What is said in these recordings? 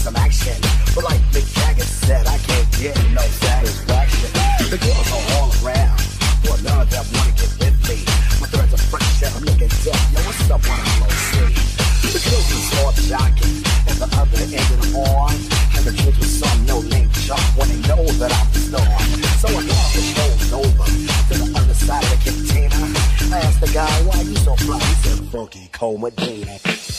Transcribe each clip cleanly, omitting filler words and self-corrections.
some action. But like Mick Jagger said, I can't get no satisfaction. The girls are all around, well, none of them wanna get with me. My threads are fresh and I'm looking deaf. Yo, what's up when I'm low city? The girls was all shocking, and the other end of the horn. And the kids with some no-name chump when they know that I'm the star. So I got the show's over to the other side of the container. I asked the guy, why you so fly? He said, Funky Cole Medina.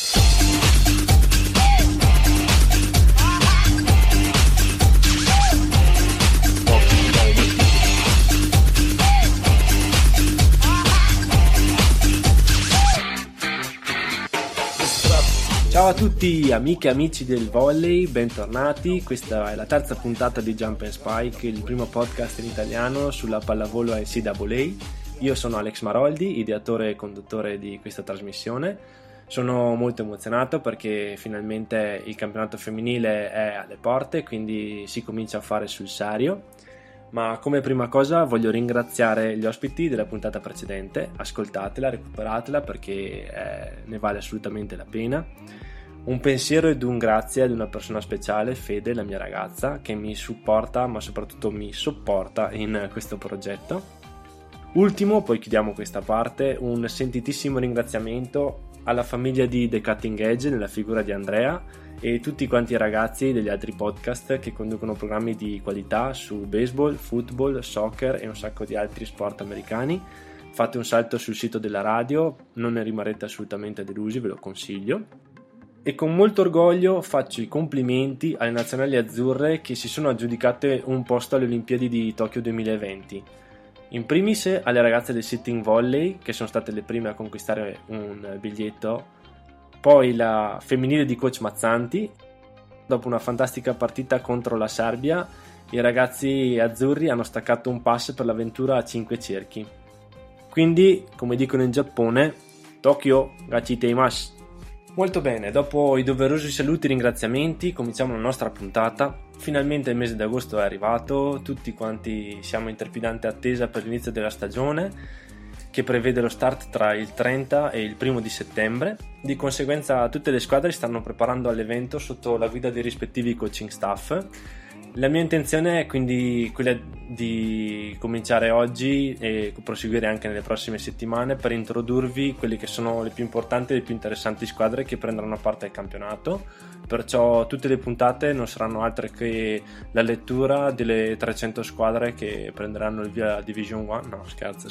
Ciao a tutti amiche e amici del volley, bentornati. Questa è la terza puntata di Jump and Spike, il primo podcast in italiano sulla pallavolo NCAA. Io sono Alex Maroldi, ideatore e conduttore di questa trasmissione. Sono molto emozionato perché finalmente il campionato femminile è alle porte, quindi si comincia a fare sul serio. Ma come prima cosa voglio ringraziare gli ospiti della puntata precedente. Ascoltatela, recuperatela perché ne vale assolutamente la pena. Un pensiero ed un grazie ad una persona speciale, Fede, la mia ragazza, che mi supporta ma soprattutto mi sopporta in questo progetto. Ultimo, poi chiudiamo questa parte, un sentitissimo ringraziamento alla famiglia di The Cutting Edge nella figura di Andrea e tutti quanti i ragazzi degli altri podcast che conducono programmi di qualità su baseball, football, soccer e un sacco di altri sport americani. Fate un salto sul sito della radio, non ne rimarrete assolutamente delusi, ve lo consiglio. E con molto orgoglio faccio i complimenti alle nazionali azzurre che si sono aggiudicate un posto alle Olimpiadi di Tokyo 2020. In primis alle ragazze del sitting volley che sono state le prime a conquistare un biglietto, poi la femminile di coach Mazzanti. Dopo una fantastica partita contro la Serbia, i ragazzi azzurri hanno staccato un pass per l'avventura a 5 cerchi. Quindi, come dicono in Giappone, Tokyo gachiteimasu. Molto bene, dopo i doverosi saluti e ringraziamenti cominciamo la nostra puntata. Finalmente il mese d'agosto è arrivato, tutti quanti siamo in trepidante attesa per l'inizio della stagione che prevede lo start tra il 30 e il 1 di settembre. Di conseguenza tutte le squadre stanno preparando all'evento sotto la guida dei rispettivi coaching staff. La mia intenzione è quindi quella di cominciare oggi e proseguire anche nelle prossime settimane per introdurvi quelle che sono le più importanti e le più interessanti squadre che prenderanno parte al campionato. Perciò tutte le puntate non saranno altre che la lettura delle 300 squadre che prenderanno il via Division 1. No, scherzo.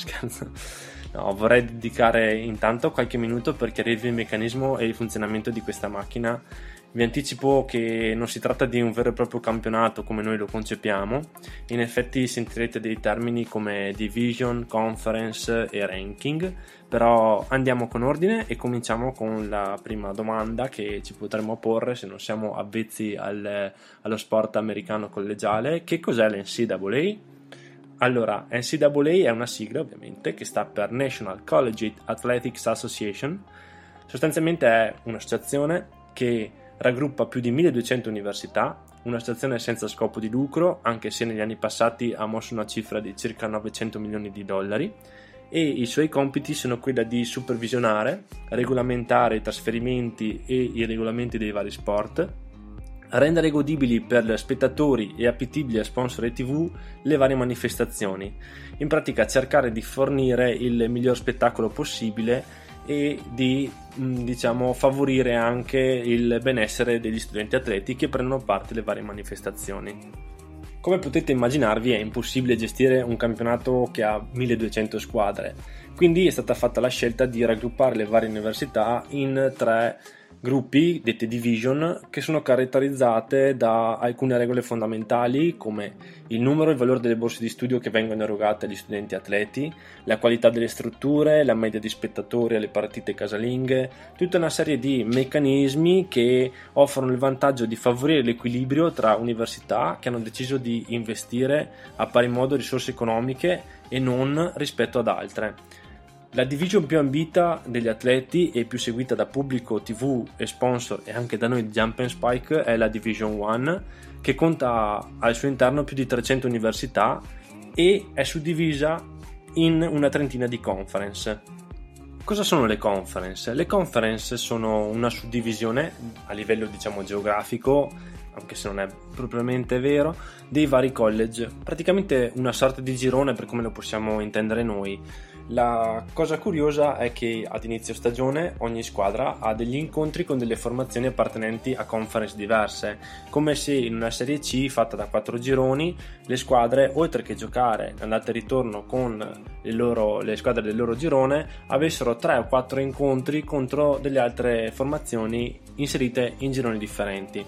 No, vorrei dedicare intanto qualche minuto per chiarirvi il meccanismo e il funzionamento di questa macchina. Vi anticipo che non si tratta di un vero e proprio campionato come noi lo concepiamo. In effetti sentirete dei termini come division, conference e ranking, però andiamo con ordine e cominciamo con la prima domanda che ci potremmo porre se non siamo avvezzi allo sport americano collegiale. Che cos'è l'NCAA? Allora, NCAA è una sigla ovviamente che sta per National Collegiate Athletics Association. Sostanzialmente è un'associazione che raggruppa più di 1200 università, un'associazione senza scopo di lucro, anche se negli anni passati ha mosso una cifra di circa 900 milioni di dollari, e i suoi compiti sono quelli di supervisionare, regolamentare i trasferimenti e i regolamenti dei vari sport, rendere godibili per spettatori e appetibili a sponsor e TV le varie manifestazioni, in pratica cercare di fornire il miglior spettacolo possibile e di favorire anche il benessere degli studenti atleti che prendono parte alle varie manifestazioni. Come potete immaginarvi è impossibile gestire un campionato che ha 1200 squadre, quindi è stata fatta la scelta di raggruppare le varie università in 3 gruppi, dette division, che sono caratterizzate da alcune regole fondamentali come il numero e il valore delle borse di studio che vengono erogate agli studenti atleti, la qualità delle strutture, la media di spettatori alle partite casalinghe, tutta una serie di meccanismi che offrono il vantaggio di favorire l'equilibrio tra università che hanno deciso di investire a pari modo risorse economiche e non rispetto ad altre. La division più ambita degli atleti e più seguita da pubblico, TV e sponsor e anche da noi di Jump and Spike è la Division 1, che conta al suo interno più di 300 università e è suddivisa in una trentina di conference. Cosa sono le conference? Le conference sono una suddivisione a livello geografico anche se non è propriamente vero, dei vari college, praticamente una sorta di girone per come lo possiamo intendere noi. La cosa curiosa è che ad inizio stagione ogni squadra ha degli incontri con delle formazioni appartenenti a conference diverse, come se in una Serie C fatta da 4 gironi le squadre, oltre che giocare andata e ritorno con le squadre del loro girone, avessero 3 o 4 incontri contro delle altre formazioni inserite in gironi differenti.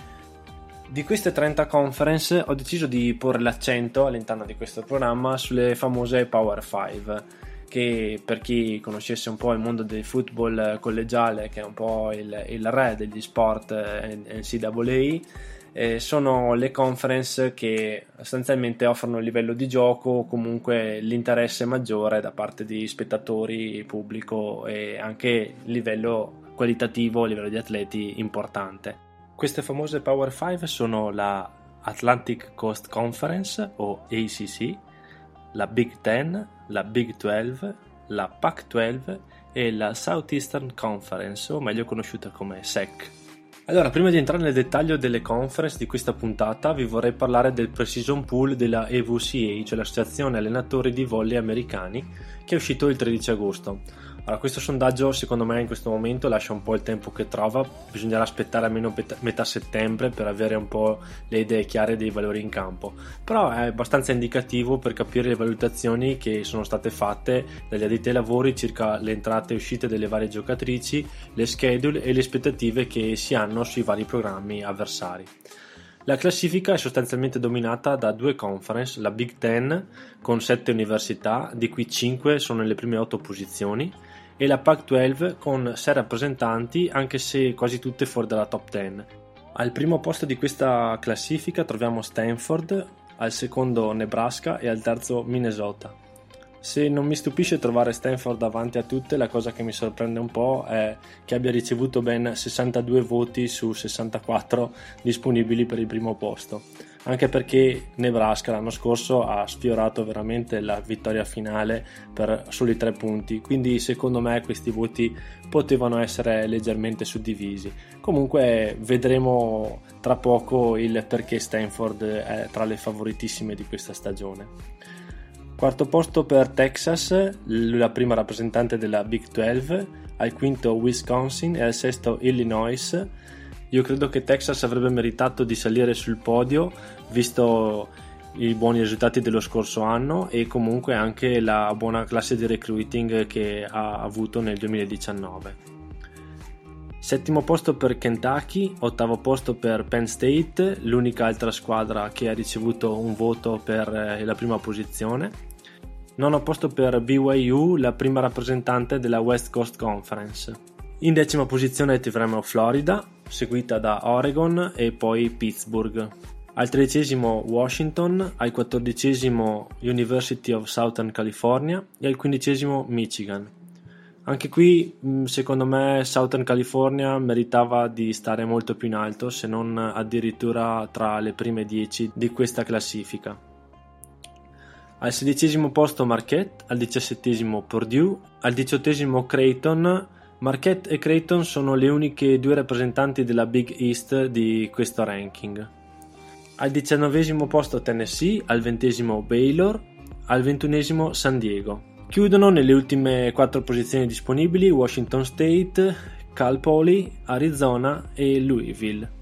Di queste 30 conference ho deciso di porre l'accento all'interno di questo programma sulle famose Power 5, che per chi conoscesse un po' il mondo del football collegiale, che è un po' il re degli sport NCAA, sono le conference che sostanzialmente offrono il livello di gioco o comunque l'interesse maggiore da parte di spettatori, pubblico e anche livello qualitativo, livello di atleti importante. Queste famose Power 5 sono la Atlantic Coast Conference o ACC, la Big Ten, la Big 12, la Pac-12 e la Southeastern Conference, o meglio conosciuta come SEC. Allora, prima di entrare nel dettaglio delle conference di questa puntata, vi vorrei parlare del pre-season pool della EVCA, cioè l'Associazione Allenatori di Volley Americani, che è uscito il 13 agosto. Allora, questo sondaggio secondo me in questo momento lascia un po' il tempo che trova, bisognerà aspettare almeno metà settembre per avere un po' le idee chiare dei valori in campo, però è abbastanza indicativo per capire le valutazioni che sono state fatte dagli addetti ai lavori circa le entrate e uscite delle varie giocatrici, le schedule e le aspettative che si hanno sui vari programmi avversari. La classifica è sostanzialmente dominata da 2 conference, la Big Ten con 7 università, di cui 5 sono nelle prime 8 posizioni, e la Pac-12 con 6 rappresentanti, anche se quasi tutte fuori dalla top 10. Al primo posto di questa classifica troviamo Stanford, al secondo Nebraska e al terzo Minnesota. Se non mi stupisce trovare Stanford davanti a tutte, la cosa che mi sorprende un po' è che abbia ricevuto ben 62 voti su 64 disponibili per il primo posto, anche perché Nebraska l'anno scorso ha sfiorato veramente la vittoria finale per soli 3 punti, quindi secondo me questi voti potevano essere leggermente suddivisi. Comunque vedremo tra poco il perché Stanford è tra le favoritissime di questa stagione. Quarto posto per Texas, la prima rappresentante della Big 12, al quinto Wisconsin e al sesto Illinois. Io credo che Texas avrebbe meritato di salire sul podio, visto i buoni risultati dello scorso anno e comunque anche la buona classe di recruiting che ha avuto nel 2019. Settimo posto per Kentucky, ottavo posto per Penn State, l'unica altra squadra che ha ricevuto un voto per la prima posizione. Nono posto per BYU, la prima rappresentante della West Coast Conference. In decima posizione troviamo Florida, seguita da Oregon e poi Pittsburgh. Al 13° Washington, al 14° University of Southern California e al 15° Michigan. Anche qui secondo me Southern California meritava di stare molto più in alto, se non addirittura tra le prime 10 di questa classifica. Al 16° posto Marquette, al 17° Purdue, al 18° Creighton. Marquette e Creighton sono le uniche 2 rappresentanti della Big East di questo ranking. Al 19° posto Tennessee, al 20° Baylor, al 21° San Diego. Chiudono nelle ultime 4 posizioni disponibili Washington State, Cal Poly, Arizona e Louisville.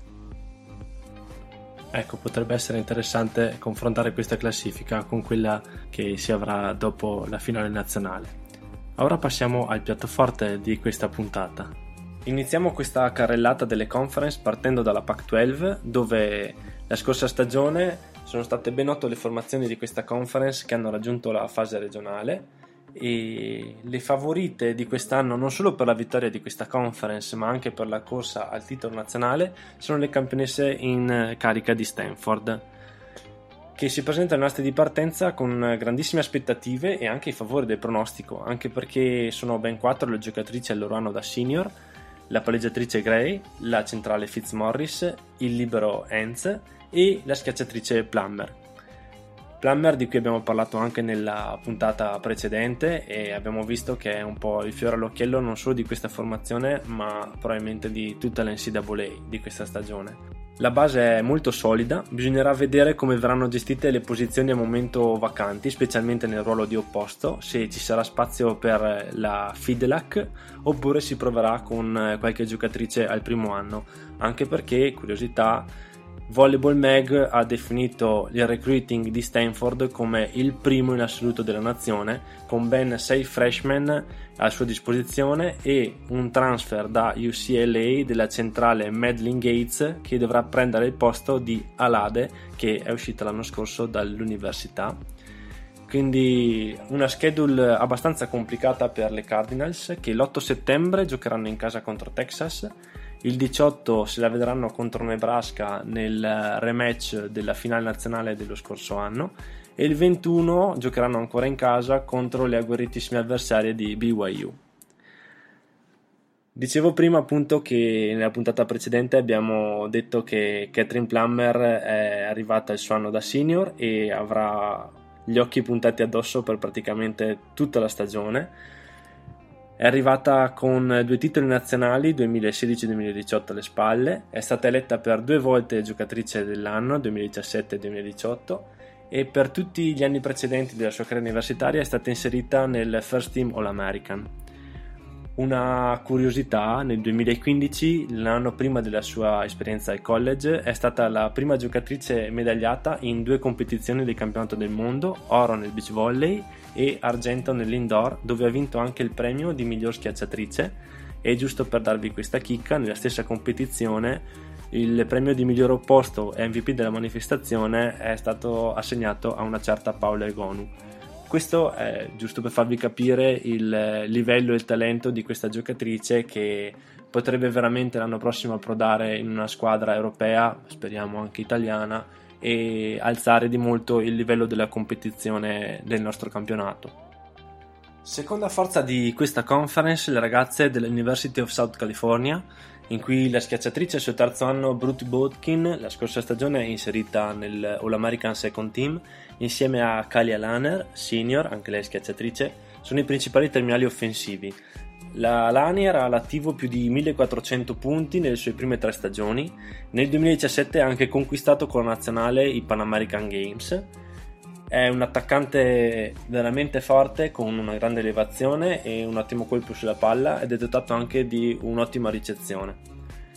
Ecco, potrebbe essere interessante confrontare questa classifica con quella che si avrà dopo la finale nazionale. Ora passiamo al piatto forte di questa puntata. Iniziamo questa carrellata delle conference partendo dalla Pac-12, dove la scorsa stagione sono state ben 8 le formazioni di questa conference che hanno raggiunto la fase regionale, e le favorite di quest'anno, non solo per la vittoria di questa conference ma anche per la corsa al titolo nazionale, sono le campionesse in carica di Stanford, che si presentano alle aste di partenza con grandissime aspettative e anche i favori del pronostico, anche perché sono ben 4 le giocatrici al loro anno da senior: la palleggiatrice Gray, la centrale Fitzmaurice, il libero Hens e la schiacciatrice Plummer, di cui abbiamo parlato anche nella puntata precedente, e abbiamo visto che è un po' il fiore all'occhiello non solo di questa formazione ma probabilmente di tutta la NCAA di questa stagione. La base è molto solida, bisognerà vedere come verranno gestite le posizioni al momento vacanti, specialmente nel ruolo di opposto, se ci sarà spazio per la Fidelak oppure si proverà con qualche giocatrice al primo anno, anche perché, curiosità, Volleyball Mag ha definito il recruiting di Stanford come il primo in assoluto della nazione, con ben 6 freshmen a sua disposizione e un transfer da UCLA della centrale Madeline Gates, che dovrà prendere il posto di Alade, che è uscita l'anno scorso dall'università. Quindi una schedule abbastanza complicata per le Cardinals, che l'8 settembre giocheranno in casa contro Texas. Il 18 se la vedranno contro Nebraska nel rematch della finale nazionale dello scorso anno e il 21 giocheranno ancora in casa contro le agguerritissime avversarie di BYU. Dicevo prima appunto che nella puntata precedente abbiamo detto che Catherine Plummer è arrivata il suo anno da senior e avrà gli occhi puntati addosso per praticamente tutta la stagione. È arrivata con 2 titoli nazionali 2016-2018 alle spalle, è stata eletta per 2 volte giocatrice dell'anno 2017 e 2018 e per tutti gli anni precedenti della sua carriera universitaria è stata inserita nel First Team All-American. Una curiosità, nel 2015, l'anno prima della sua esperienza al college, è stata la prima giocatrice medagliata in 2 competizioni del campionato del mondo, oro nel beach volley e argento nell'indoor, dove ha vinto anche il premio di miglior schiacciatrice. E giusto per darvi questa chicca, nella stessa competizione il premio di miglior opposto e MVP della manifestazione è stato assegnato a una certa Paola Egonu. Questo è giusto per farvi capire il livello e il talento di questa giocatrice, che potrebbe veramente l'anno prossimo approdare in una squadra europea, speriamo anche italiana, e alzare di molto il livello della competizione del nostro campionato. Seconda forza di questa conference, le ragazze dell'University of South California, in cui la schiacciatrice al suo terzo anno Brooke Botkin la scorsa stagione è inserita nel All-American Second Team insieme a Kalia Lanier, senior, anche lei schiacciatrice, sono i principali terminali offensivi. La Lanier ha all'attivo più di 1400 punti nelle sue prime 3 stagioni. Nel 2017 ha anche conquistato con la nazionale i Pan American Games. È un attaccante veramente forte, con una grande elevazione e un ottimo colpo sulla palla, ed è dotato anche di un'ottima ricezione.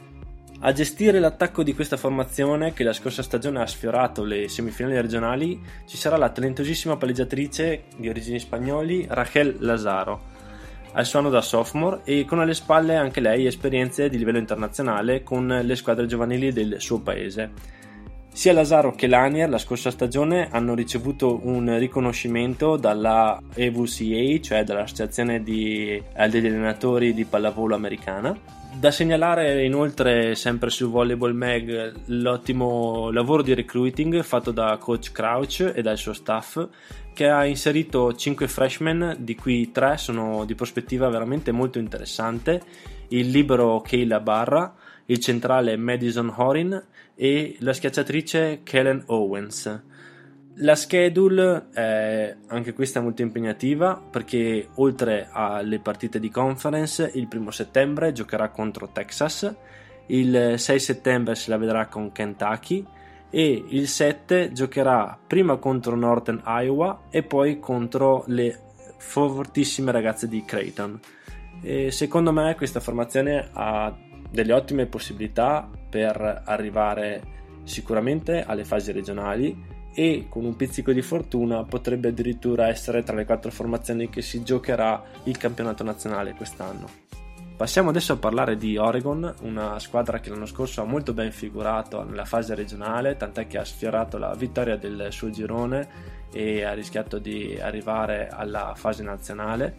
A gestire l'attacco di questa formazione, che la scorsa stagione ha sfiorato le semifinali regionali, ci sarà la talentosissima palleggiatrice di origini spagnoli Rachel Lazaro, al suo anno da sophomore, e con alle spalle anche lei esperienze di livello internazionale con le squadre giovanili del suo paese. Sia Lazaro che Lanier la scorsa stagione hanno ricevuto un riconoscimento dalla EVCA, cioè dall'associazione degli allenatori di pallavolo americana. Da segnalare inoltre, sempre su Volleyball Mag, l'ottimo lavoro di recruiting fatto da coach Crouch e dal suo staff, che ha inserito 5 freshmen, di cui 3 sono di prospettiva veramente molto interessante: il libero Kayla Barra, il centrale Madison Horin e la schiacciatrice Kellen Owens. La schedule è anche questa molto impegnativa, perché oltre alle partite di conference, il 1 settembre giocherà contro Texas, il 6 settembre se la vedrà con Kentucky e il 7 giocherà prima contro Northern Iowa e poi contro le fortissime ragazze di Creighton. E secondo me questa formazione ha delle ottime possibilità per arrivare sicuramente alle fasi regionali e con un pizzico di fortuna potrebbe addirittura essere tra le 4 formazioni che si giocherà il campionato nazionale quest'anno. Passiamo adesso a parlare di Oregon, una squadra che l'anno scorso ha molto ben figurato nella fase regionale, tant'è che ha sfiorato la vittoria del suo girone e ha rischiato di arrivare alla fase nazionale.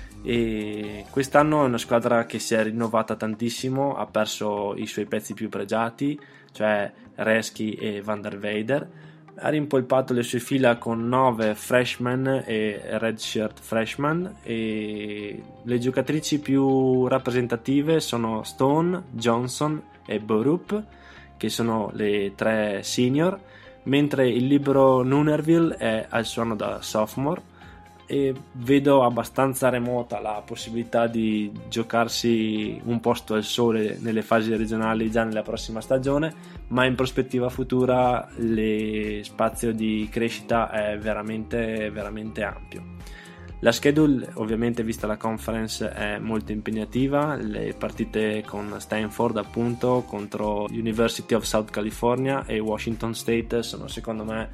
E quest'anno è una squadra che si è rinnovata tantissimo, ha perso i suoi pezzi più pregiati, cioè Reschke e Van der Weyder, ha rimpolpato le sue fila con 9 freshman e redshirt freshman, e le giocatrici più rappresentative sono Stone, Johnson e Borup, che sono le 3 senior, mentre il libero Noonerville è al suo anno da sophomore. e vedo abbastanza remota la possibilità di giocarsi un posto al sole nelle fasi regionali già nella prossima stagione, ma in prospettiva futura lo spazio di crescita è veramente ampio. La schedule, ovviamente, vista la conference, è molto impegnativa. Le partite con Stanford, appunto, contro University of South California e Washington State sono, secondo me,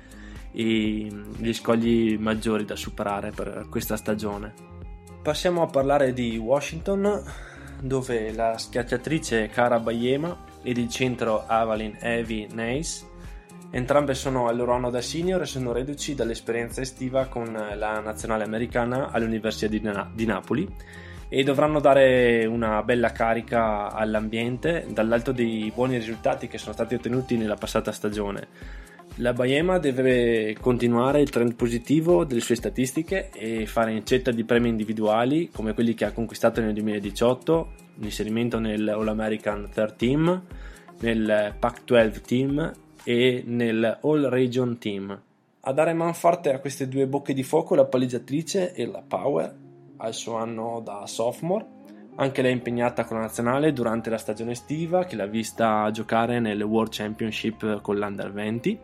gli scogli maggiori da superare per questa stagione. Passiamo a parlare di Washington, dove la schiacciatrice Cara Baiema ed il centro Avalin Evie Neis, entrambe sono al loro anno da senior e sono reduci dall'esperienza estiva con la nazionale americana all'Università di Napoli e dovranno dare una bella carica all'ambiente dall'alto dei buoni risultati che sono stati ottenuti nella passata stagione. La Baiema deve continuare il trend positivo delle sue statistiche e fare incetta di premi individuali come quelli che ha conquistato nel 2018, l'inserimento nel All-American Third Team, nel Pac-12 Team e nel All Region Team. A dare manforte a queste due bocche di fuoco la palleggiatrice e la Power al suo anno da sophomore. Anche lei è impegnata con la nazionale durante la stagione estiva, che l'ha vista giocare nel World Championship con l'Under 20.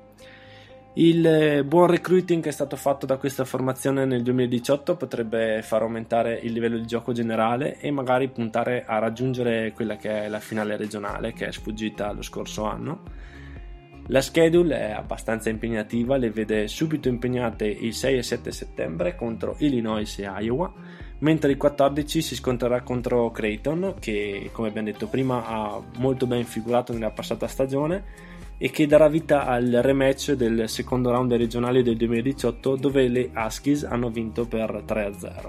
Il buon recruiting che è stato fatto da questa formazione nel 2018 potrebbe far aumentare il livello di gioco generale e magari puntare a raggiungere quella che è la finale regionale, che è sfuggita lo scorso anno. La schedule è abbastanza impegnativa, le vede subito impegnate il 6 e 7 settembre contro Illinois e Iowa, mentre il 14 si scontrerà contro Creighton, che, come abbiamo detto prima, ha molto ben figurato nella passata stagione e che darà vita al rematch del secondo round regionale del 2018, dove le Huskies hanno vinto per 3-0.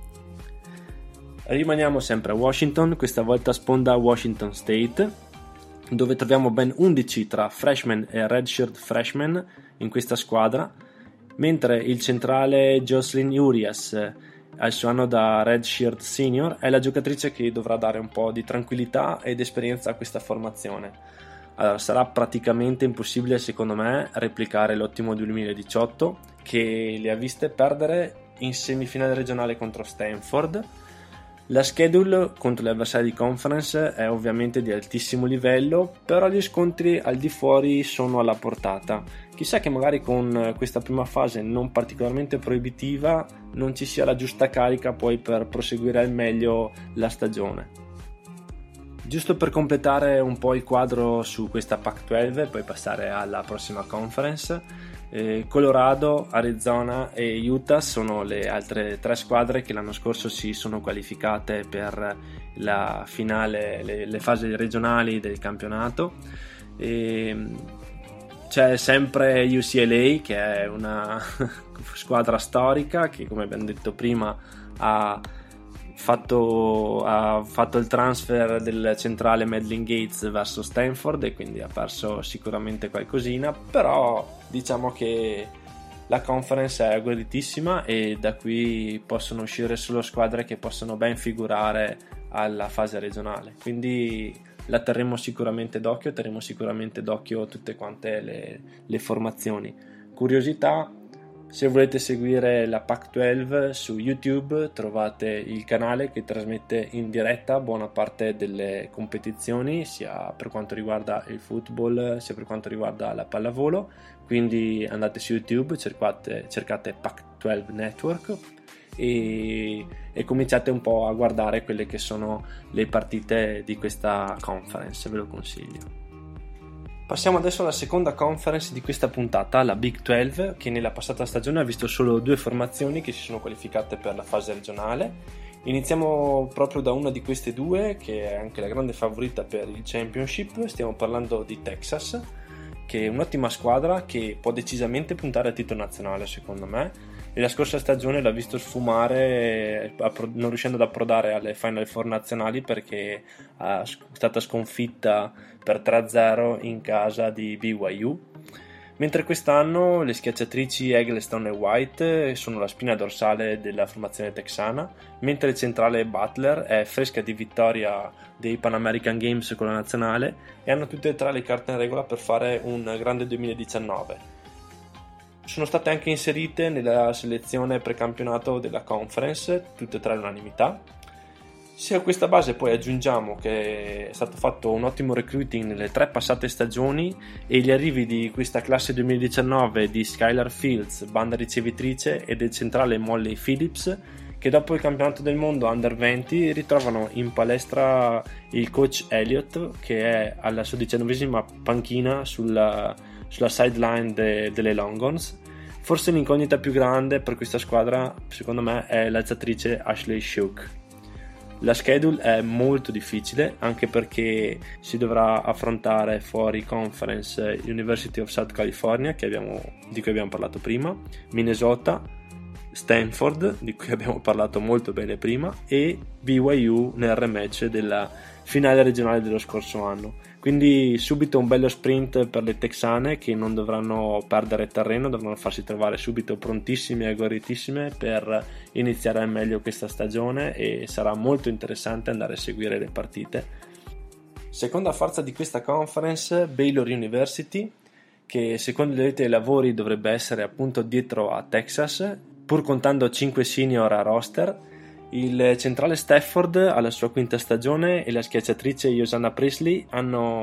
Rimaniamo sempre a Washington, questa volta sponda Washington State, dove troviamo ben 11 tra freshman e redshirt freshman in questa squadra, mentre il centrale Jocelyn Urias al suo anno da redshirt senior è la giocatrice che dovrà dare un po' di tranquillità ed esperienza a questa formazione. Allora, sarà praticamente impossibile, secondo me, replicare l'ottimo 2018 che le ha viste perdere in semifinale regionale contro Stanford. La schedule contro gli avversari di conference è ovviamente di altissimo livello, però gli scontri al di fuori sono alla portata. Chissà che magari con questa prima fase non particolarmente proibitiva non ci sia la giusta carica poi per proseguire al meglio la stagione. Giusto per completare un po' il quadro su questa Pac-12 e poi passare alla prossima conference, Colorado, Arizona e Utah sono le altre tre squadre che l'anno scorso si sono qualificate per la finale, le fasi regionali del campionato. C'è sempre UCLA, che è una squadra storica che, come abbiamo detto prima, ha fatto il transfer del centrale Madeline Gates verso Stanford e quindi ha perso sicuramente qualcosina, però diciamo che la conference è agguerritissima e da qui possono uscire solo squadre che possono ben figurare alla fase regionale, quindi la terremo sicuramente d'occhio tutte quante le formazioni. Curiosità: se volete seguire la Pac-12 su YouTube trovate il canale che trasmette in diretta buona parte delle competizioni, sia per quanto riguarda il football sia per quanto riguarda la pallavolo, quindi andate su YouTube, cercate Pac-12 Network e cominciate un po' a guardare quelle che sono le partite di questa conference, ve lo consiglio. Passiamo adesso alla seconda conference di questa puntata, la Big 12, che nella passata stagione ha visto solo due formazioni che si sono qualificate per la fase regionale. Iniziamo proprio da una di queste due, che è anche la grande favorita per il championship. Stiamo parlando di Texas, che è un'ottima squadra che può decisamente puntare al titolo nazionale, secondo me. E la scorsa stagione l'ha visto sfumare, non riuscendo ad approdare alle Final Four nazionali perché è stata sconfitta per 3-0 in casa di BYU. Mentre quest'anno le schiacciatrici Eggleston e White sono la spina dorsale della formazione texana, mentre il centrale Butler è fresca di vittoria dei Pan American Games con la nazionale e hanno tutte e tre le carte in regola per fare un grande 2019. sono state anche inserite nella selezione precampionato della conference, tutte e tre all'unanimità. Se a questa base poi aggiungiamo che è stato fatto un ottimo recruiting nelle 3 passate stagioni e gli arrivi di questa classe 2019 di Skylar Fields, banda ricevitrice, e del centrale Molly Phillips, che dopo il campionato del mondo Under 20 ritrovano in palestra il coach Elliott, che è alla sua 19esima panchina sulla sideline delle Longhorns. Forse l'incognita più grande per questa squadra, secondo me, è l'alzatrice Ashley Shook. La schedule è molto difficile, anche perché si dovrà affrontare fuori conference University of South California, di cui abbiamo parlato prima, Minnesota, Stanford, di cui abbiamo parlato molto bene prima, e BYU nel rematch della finale regionale dello scorso anno. Quindi subito un bello sprint per le texane, che non dovranno perdere terreno, dovranno farsi trovare subito prontissime e agguerritissime per iniziare al meglio questa stagione, e sarà molto interessante andare a seguire le partite. Seconda forza di questa conference, Baylor University, che secondo le dei lavori dovrebbe essere appunto dietro a Texas, pur contando 5 senior a roster. Il centrale Stafford alla sua quinta stagione e la schiacciatrice Hosanna Presley hanno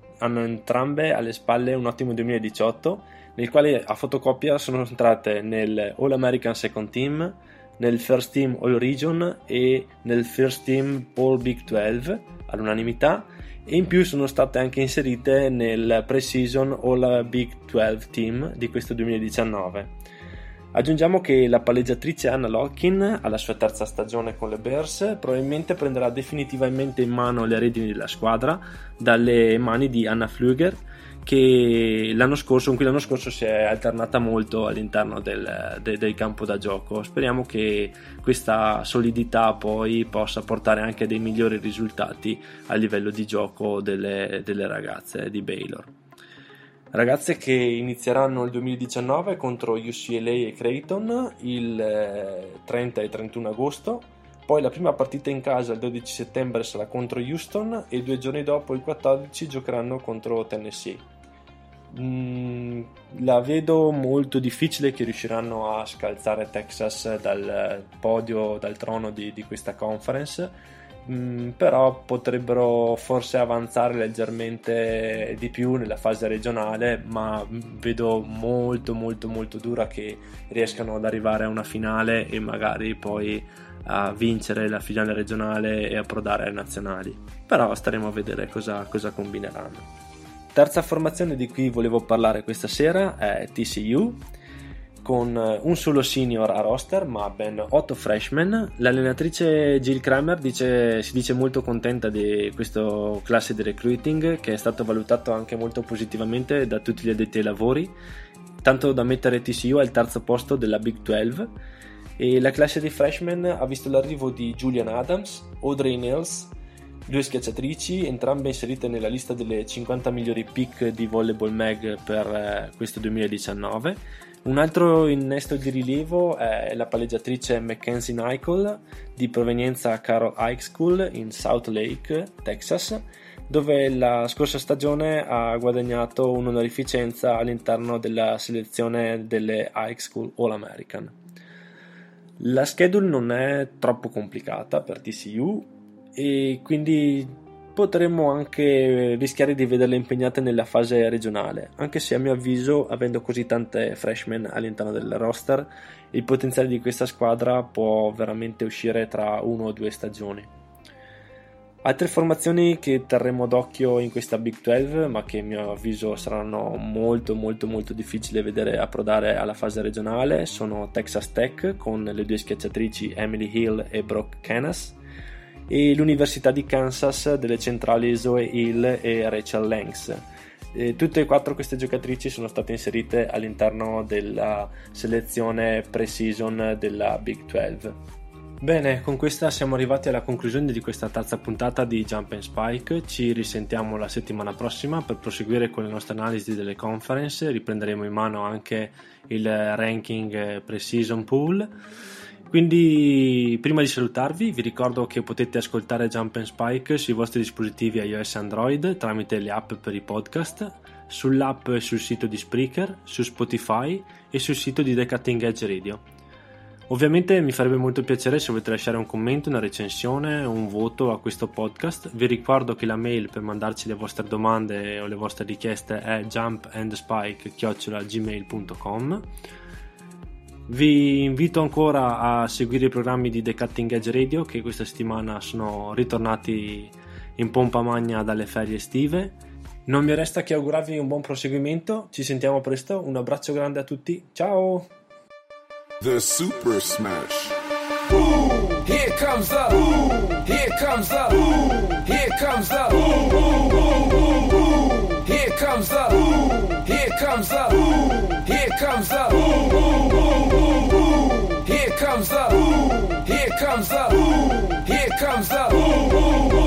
entrambe alle spalle un ottimo 2018, nel quale a fotocopia sono entrate nel All American Second Team, nel First Team All Region e nel First Team All Big 12 all'unanimità, e in più sono state anche inserite nel Pre-Season All Big 12 Team di questo 2019. Aggiungiamo che la palleggiatrice Anna Lockin, alla sua terza stagione con le Bears, probabilmente prenderà definitivamente in mano le redini della squadra dalle mani di Anna Pfluger, con cui l'anno scorso si è alternata molto all'interno del campo da gioco. Speriamo che questa solidità poi possa portare anche dei migliori risultati a livello di gioco delle ragazze di Baylor. Ragazze che inizieranno il 2019 contro UCLA e Creighton il 30 e 31 agosto, poi la prima partita in casa il 12 settembre sarà contro Houston e 2 giorni dopo, il 14, giocheranno contro Tennessee. La vedo molto difficile che riusciranno a scalzare Texas dal podio, dal trono di questa conference, però potrebbero forse avanzare leggermente di più nella fase regionale, ma vedo molto dura che riescano ad arrivare a una finale e magari poi a vincere la finale regionale e approdare ai nazionali. Però staremo a vedere cosa combineranno. Terza formazione di cui volevo parlare questa sera è TCU, con un solo senior a roster ma ben 8 freshmen. L'allenatrice Jill Kramer si dice molto contenta di questo classe di recruiting, che è stato valutato anche molto positivamente da tutti gli addetti ai lavori, tanto da mettere TCU al terzo posto della Big 12. E la classe di freshmen ha visto l'arrivo di Julian Adams, Audrey Nels, 2 schiacciatrici, entrambe inserite nella lista delle 50 migliori pick di Volleyball Mag per questo 2019. Un altro innesto di rilievo è la palleggiatrice Mackenzie Nichol, di provenienza Carroll High School in South Lake, Texas, dove la scorsa stagione ha guadagnato un'onorificenza all'interno della selezione delle High School All American. La schedule non è troppo complicata per TCU e quindi potremmo anche rischiare di vederle impegnate nella fase regionale, anche se a mio avviso, avendo così tante freshman all'interno del roster, il potenziale di questa squadra può veramente uscire tra 1 o 2 stagioni. Altre formazioni che terremo d'occhio in questa Big 12, ma che a mio avviso saranno molto difficili da vedere approdare alla fase regionale, sono Texas Tech con le 2 schiacciatrici Emily Hill e Brooke Canas, e l'Università di Kansas delle centrali Zoe Hill e Rachel Langs. Tutte e 4 queste giocatrici sono state inserite all'interno della selezione pre-season della Big 12. Bene, con questa siamo arrivati alla conclusione di questa terza puntata di Jump and Spike. Ci risentiamo la settimana prossima per proseguire con le nostre analisi delle conference. Riprenderemo in mano anche il ranking pre-season pool. Quindi prima di salutarvi vi ricordo che potete ascoltare Jump and Spike sui vostri dispositivi iOS e Android tramite le app per i podcast, sull'app e sul sito di Spreaker, su Spotify e sul sito di The Cutting Edge Radio. Ovviamente mi farebbe molto piacere se volete lasciare un commento, una recensione, un voto a questo podcast. Vi ricordo che la mail per mandarci le vostre domande o le vostre richieste è jump&spike@gmail.com. Vi invito ancora a seguire i programmi di The Cutting Edge Radio, che questa settimana sono ritornati in pompa magna dalle ferie estive. Non mi resta che augurarvi un buon proseguimento, ci sentiamo presto, un abbraccio grande a tutti, ciao! The Super Smash. Boom. Here comes up. Boom. Here comes up. Boom. Here comes up. Boom. Boom. Here comes up. Boom. Here comes up. Boom. Here comes up. Boom. Here comes up. Boom. Here comes up. Boom. Here comes up. Boom.